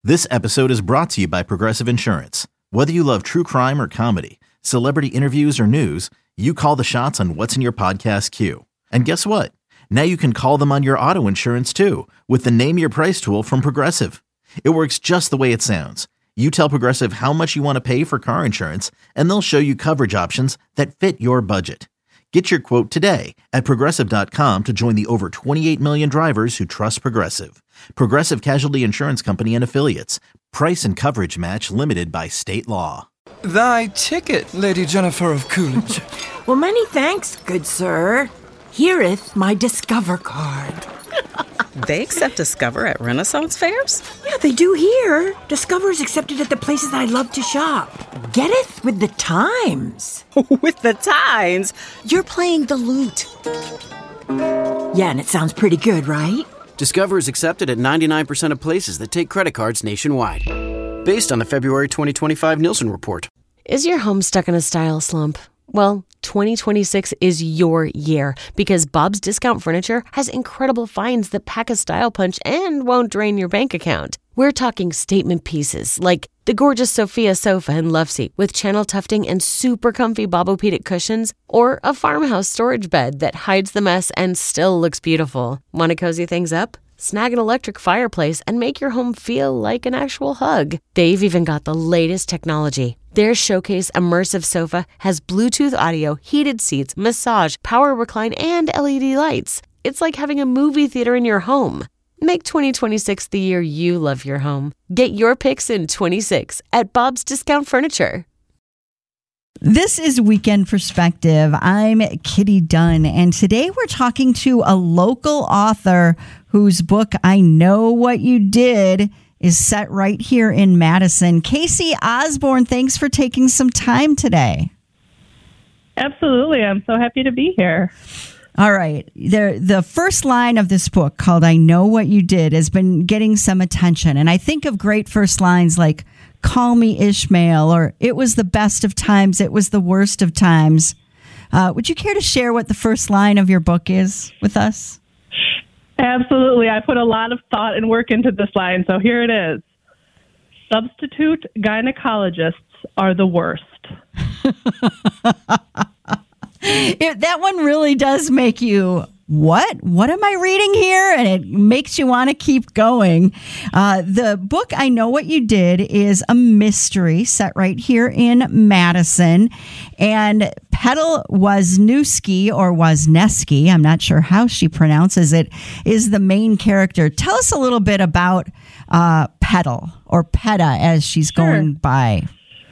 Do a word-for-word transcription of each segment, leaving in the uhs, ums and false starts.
This episode is brought to you by Progressive Insurance. Whether you love true crime or comedy, celebrity interviews or news, you call the shots on what's in your podcast queue. And guess what? Now you can call them on your auto insurance too with the Name Your Price tool from Progressive. It works just the way it sounds. You tell Progressive how much you want to pay for car insurance, and they'll show you coverage options that fit your budget. Get your quote today at Progressive dot com to join the over twenty-eight million drivers who trust Progressive. Progressive Casualty Insurance Company and Affiliates. Price and coverage match limited by state law. Thy ticket, Lady Jennifer of Coolidge. Well, many thanks, good sir. Hereeth my Discover card. They accept Discover at Renaissance fairs? Yeah, they do here. Discover's accepted at the places I love to shop. Getteth with the times. With the times? You're playing the lute. Yeah, and it sounds pretty good, right? Discover is accepted at ninety-nine percent of places that take credit cards nationwide. Based on the February twenty twenty-five Nielsen report. Is your home stuck in a style slump? Well, twenty twenty-six is your year because Bob's Discount Furniture has incredible finds that pack a style punch and won't drain your bank account. We're talking statement pieces like the gorgeous Sophia sofa and love seat with channel tufting and super comfy Bobopedic cushions, or a farmhouse storage bed that hides the mess and still looks beautiful. Want to cozy things up? Snag an electric fireplace and make your home feel like an actual hug. They've even got the latest technology. Their Showcase Immersive Sofa has Bluetooth audio, heated seats, massage, power recline, and L E D lights. It's like having a movie theater in your home. Make twenty twenty-six the year you love your home. Get your picks in twenty-six at Bob's Discount Furniture. This is Weekend Perspective. I'm Kitty Dunn, and today we're talking to a local author whose book, I Know What You Did, is set right here in Madison. Casey Osborne, thanks for taking some time today. Absolutely. I'm so happy to be here. All right. The, the first line of this book, called I Know What You Did, has been getting some attention. And I think of great first lines like, call me Ishmael, or it was the best of times, it was the worst of times. Uh, would you care to share what the first line of your book is with us? Absolutely. I put a lot of thought and work into this line, so here it is. Substitute gynecologists are the worst. It, that one really does make you, what? What am I reading here? And it makes you want to keep going. Uh, the book, I Know What You Did, is a mystery set right here in Madison. And Petal Wisniewski, or Wisniewski, I'm not sure how she pronounces it, is the main character. Tell us a little bit about uh, Petal, or Peta as she's Sure. going by.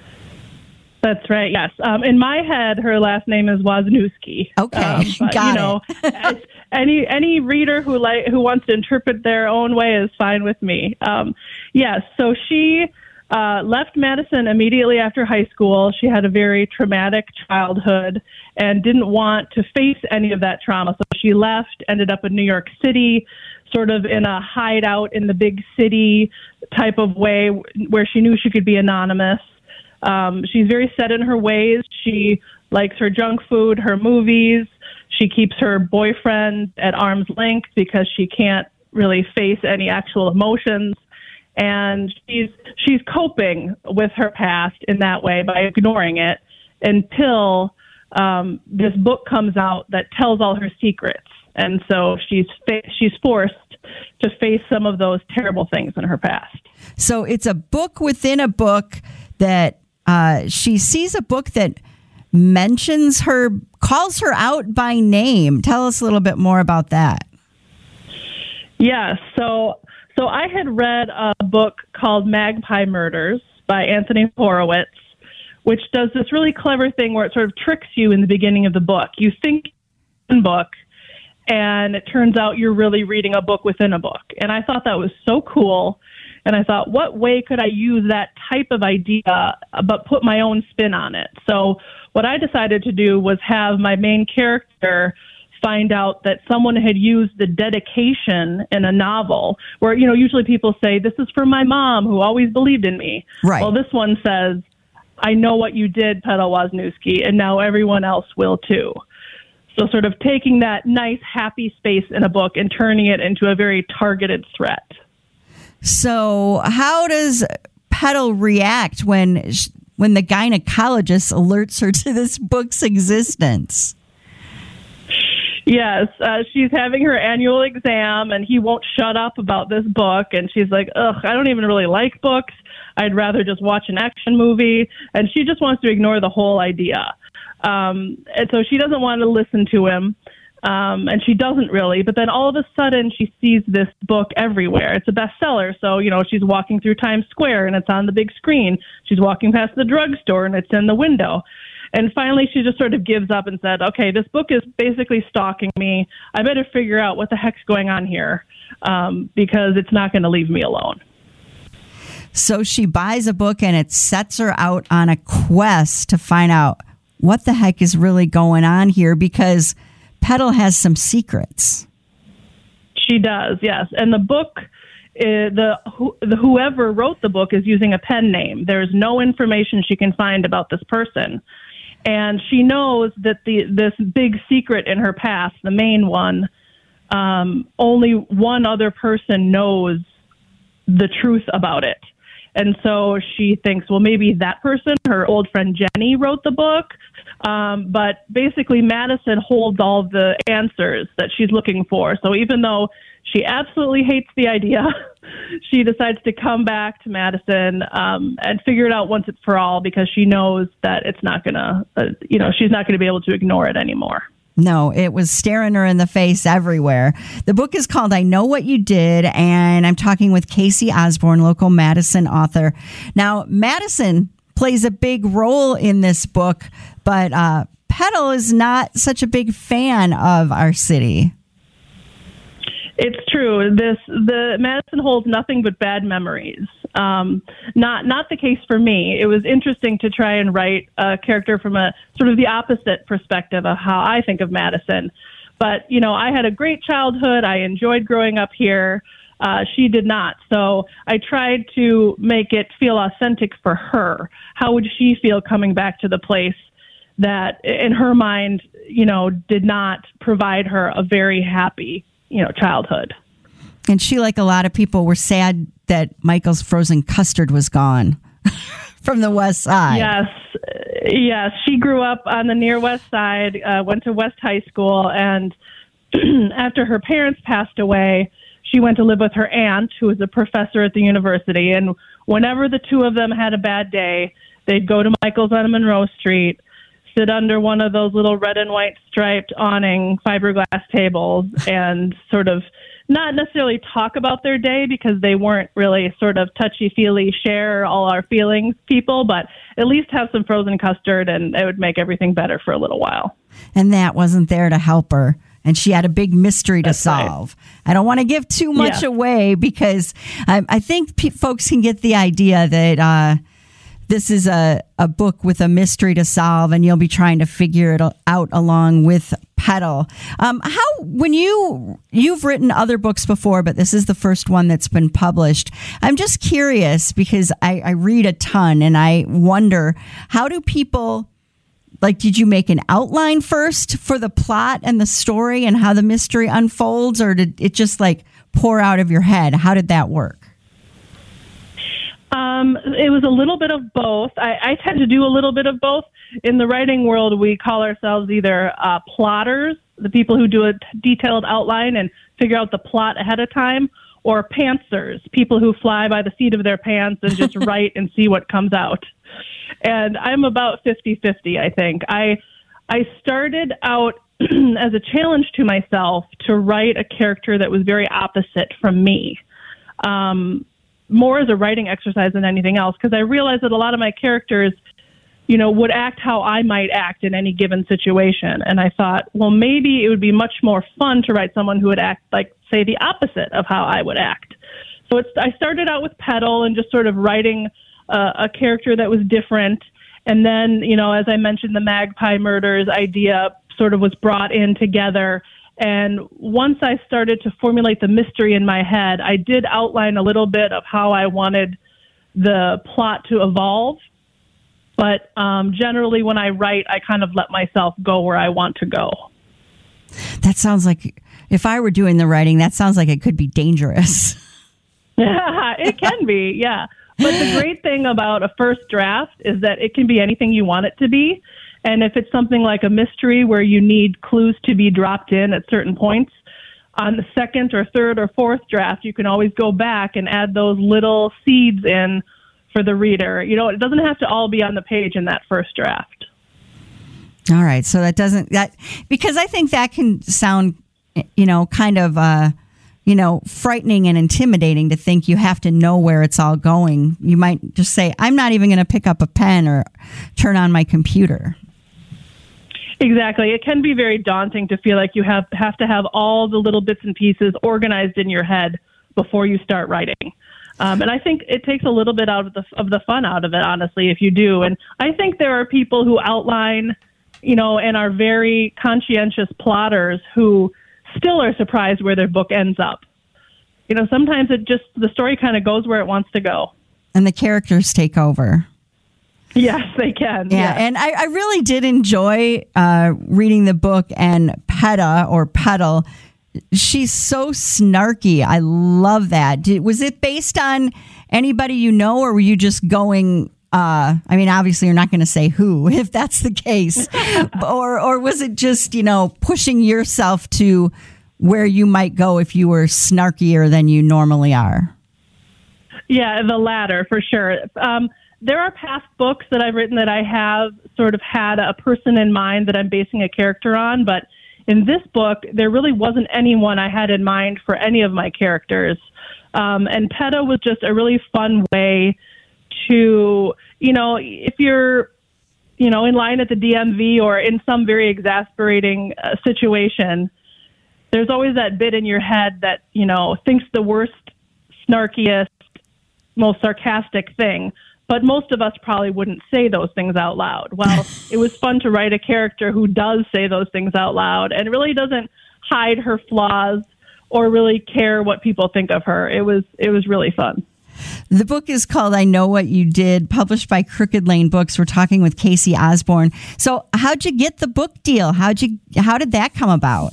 That's right, yes. Um, in my head, her last name is Wisniewski. Okay, um, but, got you know, it. any any reader who like who wants to interpret their own way is fine with me. Um, yes, so she uh, left Madison immediately after high school. She had a very traumatic childhood and didn't want to face any of that trauma. So she left, ended up in New York City, sort of in a hideout in the big city type of way where she knew she could be anonymous. Um, she's very set in her ways. She likes her junk food, her movies. She keeps her boyfriend at arm's length because she can't really face any actual emotions. And she's she's coping with her past in that way by ignoring it until um, this book comes out that tells all her secrets. And so she's fa- she's forced to face some of those terrible things in her past. So it's a book within a book that Uh, she sees a book that mentions her, calls her out by name. Tell us a little bit more about that. Yes. So, so I had read a book called Magpie Murders by Anthony Horowitz, which does this really clever thing where it sort of tricks you in the beginning of the book. You think in book, and it turns out you're really reading a book within a book. And I thought that was so cool. And I thought, what way could I use that type of idea, but put my own spin on it? So what I decided to do was have my main character find out that someone had used the dedication in a novel where, you know, usually people say, this is for my mom who always believed in me. Right. Well, this one says, I know what you did, Petal Wisniewski, and now everyone else will too. So sort of taking that nice, happy space in a book and turning it into a very targeted threat. So how does Petal react when when the gynecologist alerts her to this book's existence? Yes, uh, she's having her annual exam, and he won't shut up about this book. And she's like, ugh, I don't even really like books. I'd rather just watch an action movie. And she just wants to ignore the whole idea. Um, and so she doesn't want to listen to him. Um, and she doesn't really. But then all of a sudden, she sees this book everywhere. It's a bestseller. So, you know, she's walking through Times Square, and it's on the big screen. She's walking past the drugstore, and it's in the window. And finally, she just sort of gives up and said, okay, this book is basically stalking me. I better figure out what the heck's going on here, um, because it's not going to leave me alone. So she buys a book, and it sets her out on a quest to find out what the heck is really going on here, because Petal has some secrets. She does, yes. And the book, uh, the, who, the whoever wrote the book is using a pen name. There's no information she can find about this person. And she knows that the this big secret in her past, the main one, um, only one other person knows the truth about it. And so she thinks, well, maybe that person, her old friend Jenny, wrote the book. Um, but basically, Madison holds all the answers that she's looking for. So even though she absolutely hates the idea, she decides to come back to Madison um, and figure it out once and for all, because she knows that it's not going to, uh, you know, she's not going to be able to ignore it anymore. No, it was staring her in the face everywhere. The book is called I Know What You Did, and I'm talking with Casey Osborne, local Madison author. Now, Madison plays a big role in this book, but uh, Petal is not such a big fan of our city. It's true. This the Madison holds nothing but bad memories. Um, not not the case for me. It was interesting to try and write a character from a sort of the opposite perspective of how I think of Madison. But you know, I had a great childhood. I enjoyed growing up here. Uh, she did not. So I tried to make it feel authentic for her. How would she feel coming back to the place that, in her mind, you know, did not provide her a very happy, you know, childhood. And she, like a lot of people, were sad that Michael's frozen custard was gone from the West Side. Yes. Yes. She grew up on the near West Side, uh, went to West High School, and after her parents passed away, she went to live with her aunt, who was a professor at the university. And whenever the two of them had a bad day, they'd go to Michael's on Monroe Street, sit under one of those little red and white striped awning fiberglass tables, and sort of not necessarily talk about their day, because they weren't really sort of touchy-feely, share all our feelings people, but at least have some frozen custard, and it would make everything better for a little while. And that wasn't there to help her. And she had a big mystery to That's solve. Right. I don't want to give too much yeah. away, because I, I think pe- folks can get the idea that uh, this is a, a book with a mystery to solve, and you'll be trying to figure it out along with Petal. Um, how, when you, you've written other books before, but this is the first one that's been published. I'm just curious, because I, I read a ton, and I wonder, how do people... Like, did you make an outline first for the plot and the story and how the mystery unfolds, or did it just like pour out of your head? How did that work? Um, it was a little bit of both. I, I tend to do a little bit of both. In the writing world, we call ourselves either uh, plotters, the people who do a detailed outline and figure out the plot ahead of time, or pantsers, people who fly by the seat of their pants and just write and see what comes out. And I'm about fifty-fifty, I think. I I started out as a challenge to myself to write a character that was very opposite from me, um, more as a writing exercise than anything else, because I realized that a lot of my characters, you know, would act how I might act in any given situation. And I thought, well, maybe it would be much more fun to write someone who would act like, say, the opposite of how I would act. So it's, I started out with Petal and just sort of writing uh, a character that was different. And then, you know, as I mentioned, the Magpie Murders idea sort of was brought in together. And once I started to formulate the mystery in my head, I did outline a little bit of how I wanted the plot to evolve. But um, generally, when I write, I kind of let myself go where I want to go. That sounds like, if I were doing the writing, that sounds like it could be dangerous. It can be, yeah. But the great thing about a first draft is that it can be anything you want it to be. And if it's something like a mystery where you need clues to be dropped in at certain points, on the second or third or fourth draft, you can always go back and add those little seeds in for the reader. You know, it doesn't have to all be on the page in that first draft. All right. So that doesn't, that, because I think that can sound, you know, kind of, uh, you know, frightening and intimidating to think you have to know where it's all going. You might just say, I'm not even going to pick up a pen or turn on my computer. Exactly. It can be very daunting to feel like you have, have to have all the little bits and pieces organized in your head before you start writing. Um, and I think it takes a little bit out of the of the fun out of it, honestly, if you do. And I think there are people who outline, you know, and are very conscientious plotters who still are surprised where their book ends up. You know, sometimes it just, the story kind of goes where it wants to go. And the characters take over. Yes, they can. Yeah, yes. And I, I really did enjoy uh, reading the book, and Peta or Petal, she's so snarky. I love that. Did, was it based on anybody you know, or were you just going, uh, I mean, obviously you're not going to say who, if that's the case, or or was it just, you know, pushing yourself to where you might go if you were snarkier than you normally are? Yeah, the latter, for sure. Um, There are past books that I've written that I have sort of had a person in mind that I'm basing a character on, but in this book, there really wasn't anyone I had in mind for any of my characters. Um, and Peta was just a really fun way to, you know, if you're, you know, in line at the D M V or in some very exasperating uh, situation, there's always that bit in your head that, you know, thinks the worst, snarkiest, most sarcastic thing. But most of us probably wouldn't say those things out loud. Well, it was fun to write a character who does say those things out loud and really doesn't hide her flaws or really care what people think of her. It was it was really fun. The book is called I Know What You Did, published by Crooked Lane Books. We're talking with Casey Osborne. So how'd you get the book deal? How'd you, how did that come about?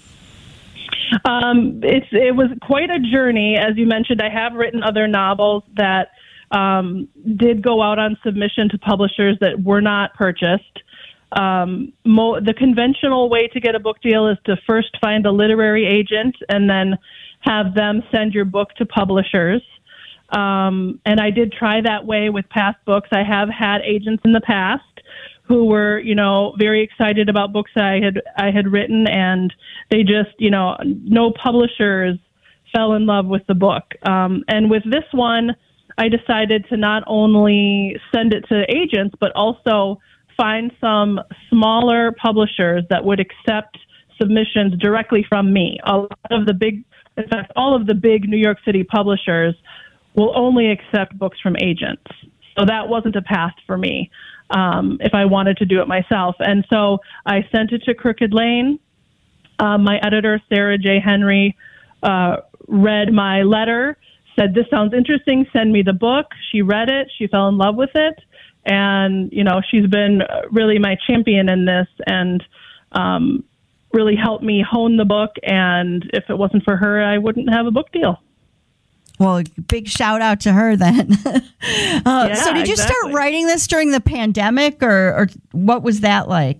Um, it's it was quite a journey. As you mentioned, I have written other novels that Um, did go out on submission to publishers that were not purchased. Um, mo- the conventional way to get a book deal is to first find a literary agent and then have them send your book to publishers. Um, and I did try that way with past books. I have had agents in the past who were, you know, very excited about books that I had I had written, and they just, you know, no publishers fell in love with the book. Um, and with this one, I decided to not only send it to agents, but also find some smaller publishers that would accept submissions directly from me. A lot of the big, in fact, all of the big New York City publishers will only accept books from agents. So that wasn't a path for me um, if I wanted to do it myself. And so I sent it to Crooked Lane. Uh, my editor, Sarah J. Henry, uh, read my letter, said, "This sounds interesting, send me the book." She read it. She fell in love with it. And, you know, she's been really my champion in this and um, really helped me hone the book. And if it wasn't for her, I wouldn't have a book deal. Well, big shout out to her then. uh, yeah, so did you exactly. start writing this during the pandemic, or, or what was that like?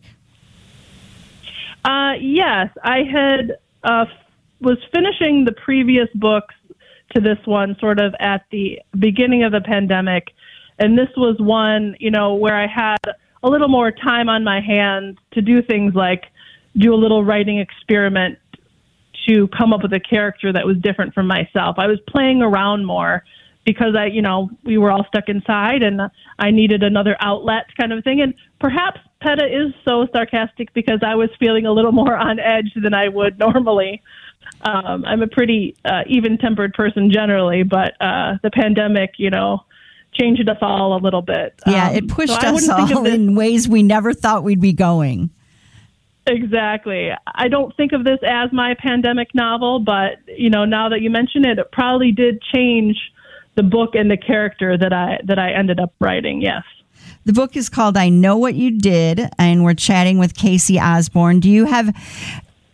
Uh, yes, I had uh, was finishing the previous books to this one sort of at the beginning of the pandemic. And this was one, you know, where I had a little more time on my hands to do things like do a little writing experiment to come up with a character that was different from myself. I was playing around more because I, you know, we were all stuck inside and I needed another outlet kind of thing. And perhaps Peta is so sarcastic because I was feeling a little more on edge than I would normally. Um, I'm a pretty uh, even-tempered person generally, but uh, the pandemic, you know, changed us all a little bit. Yeah, um, it pushed so us all in ways we never thought we'd be going. Exactly. I don't think of this as my pandemic novel, but, you know, now that you mention it, it probably did change the book and the character that I that I ended up writing, yes. The book is called I Know What You Did, and we're chatting with Casey Osborne. Do you have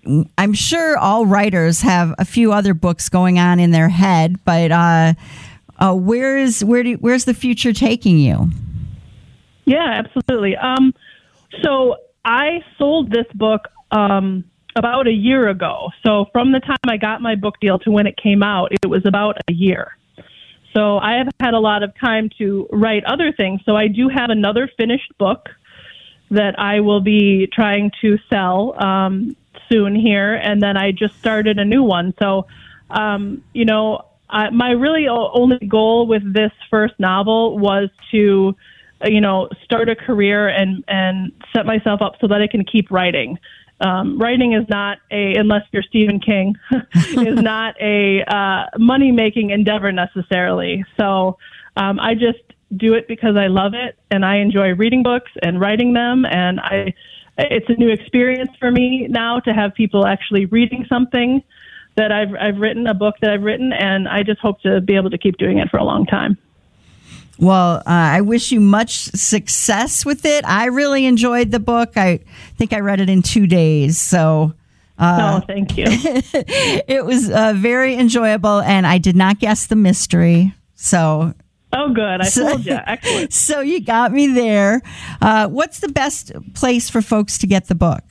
I'm sure all writers have a few other books going on in their head, but uh, uh, where is where do where's the future taking you? Yeah, absolutely. Um, so I sold this book um, about a year ago. So from the time I got my book deal to when it came out, it was about a year. So I have had a lot of time to write other things. So I do have another finished book that I will be trying to sell um, soon here. And then I just started a new one. So, um, you know, I, my really only goal with this first novel was to, you know, start a career and, and set myself up so that I can keep writing. Um, writing is not a, unless you're Stephen King, is not a uh, money-making endeavor necessarily. So um, I just do it because I love it, and I enjoy reading books and writing them, and I, it's a new experience for me now to have people actually reading something that I've, I've written, a book that I've written, and I just hope to be able to keep doing it for a long time. Well, uh, I wish you much success with it. I really enjoyed the book. I think I read it in two days. So, uh, oh, thank you. It was uh, very enjoyable, and I did not guess the mystery. So, oh, good. I so, told you. Excellent. So you got me there. Uh, what's the best place for folks to get the book?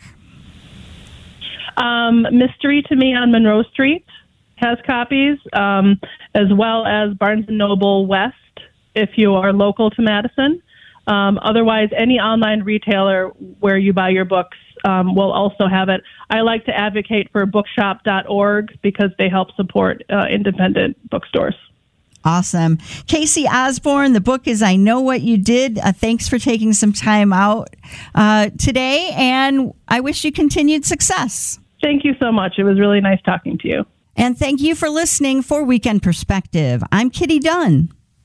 Um, Mystery to Me on Monroe Street has copies, um, as well as Barnes and Noble West, if you are local to Madison. Um, otherwise, any online retailer where you buy your books um, will also have it. I like to advocate for bookshop dot org because they help support uh, independent bookstores. Awesome. Casey Osborne, the book is I Know What You Did. Uh, thanks for taking some time out uh, today, and I wish you continued success. Thank you so much. It was really nice talking to you. And thank you for listening for Weekend Perspective. I'm Kitty Dunn.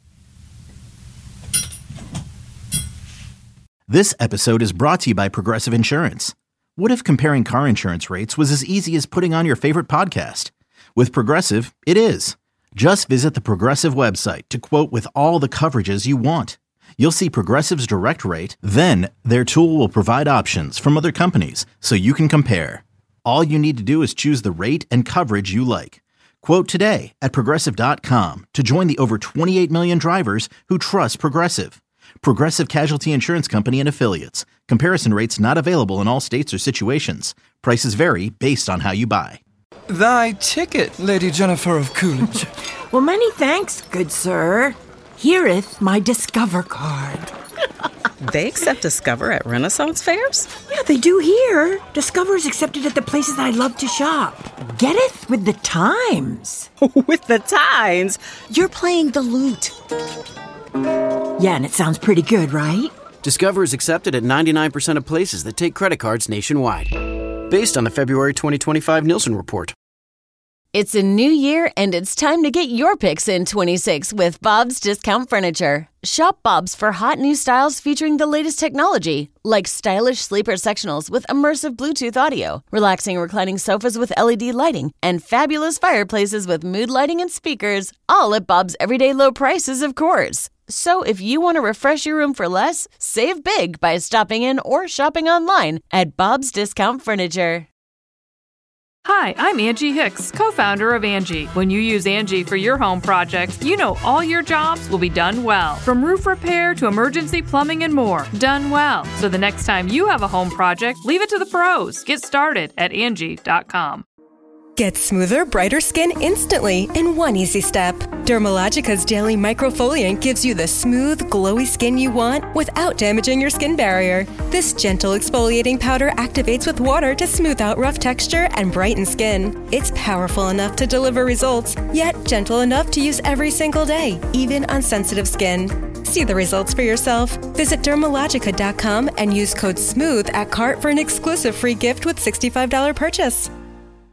This episode is brought to you by Progressive Insurance. What if comparing car insurance rates was as easy as putting on your favorite podcast? With Progressive, it is. Just visit the Progressive website to quote with all the coverages you want. You'll see Progressive's direct rate, then their tool will provide options from other companies so you can compare. All you need to do is choose the rate and coverage you like. Quote today at Progressive dot com to join the over twenty-eight million drivers who trust Progressive. Progressive Casualty Insurance Company and Affiliates. Comparison rates not available in all states or situations. Prices vary based on how you buy. Thy ticket, Lady Jennifer of Coolidge. Well, many thanks, good sir. Hereeth my Discover card. They accept Discover at Renaissance fairs? Yeah, they do here. Discover is accepted at the places I love to shop. Getteth with the times. With the times? You're playing the lute. Yeah, and it sounds pretty good, right? Discover is accepted at ninety-nine percent of places that take credit cards nationwide. Based on the February twenty twenty-five Nielsen report. It's a new year, and it's time to get your picks in twenty-six with Bob's Discount Furniture. Shop Bob's for hot new styles featuring the latest technology, like stylish sleeper sectionals with immersive Bluetooth audio, relaxing reclining sofas with L E D lighting, and fabulous fireplaces with mood lighting and speakers, all at Bob's everyday low prices, of course. So if you want to refresh your room for less, save big by stopping in or shopping online at Bob's Discount Furniture. Hi, I'm Angie Hicks, co-founder of Angie. When you use Angie for your home project, you know all your jobs will be done well. From roof repair to emergency plumbing and more, done well. So the next time you have a home project, leave it to the pros. Get started at Angie dot com. Get smoother, brighter skin instantly in one easy step. Dermalogica's daily microfoliant gives you the smooth, glowy skin you want without damaging your skin barrier. This gentle exfoliating powder activates with water to smooth out rough texture and brighten skin. It's powerful enough to deliver results, yet gentle enough to use every single day, even on sensitive skin. See the results for yourself. Visit Dermalogica dot com and use code SMOOTH at cart for an exclusive free gift with sixty-five dollars purchase.